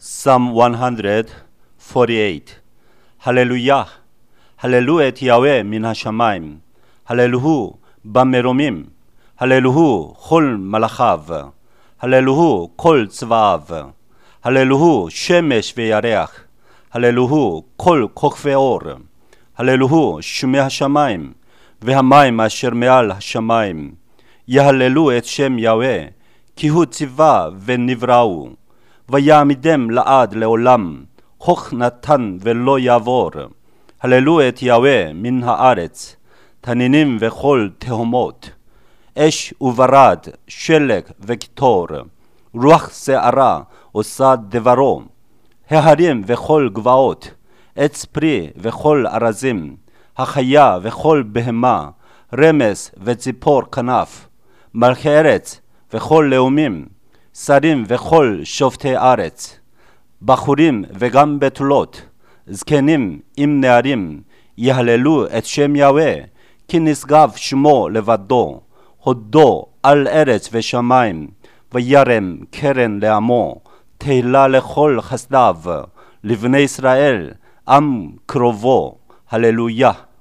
Psalm 148. Hallelujah. Hallelu et Yahweh min hashamayim. Hallelu במרומים. Hallelu כל מלאכיו. Hallelu כל צבאיו. Hallelu שמש וירח. Hallelu כל כוכבי אור. Hallelu שמי השמיים והמים אשר מעל השמיים. יהללו את שם יהוה, כי הוא ציווה ונבראו. ויעמידם לעד לעולם, חוך נתן ולא יעבור. הללו את יהוה מן הארץ, תנינים וכל תהומות. אש וברד, שלג וקיטור, רוח שערה עושה דברו. ההרים וכל גבעות, עץ פרי וכל ארזים, החיה וכל בהמה, רמס וציפור כנף, מלכי ארץ וכל לאומים, שרים וכל שופטי ארץ, בחורים וגם בתולות, זקנים עם נערים, יהללו את שם יהוה, כי נשגב שמו לבדו, הודו על ארץ ושמיים, וירם קרן לעמו, תהילה לכל חסדיו, לבני ישראל, עם קרובו, הללויה.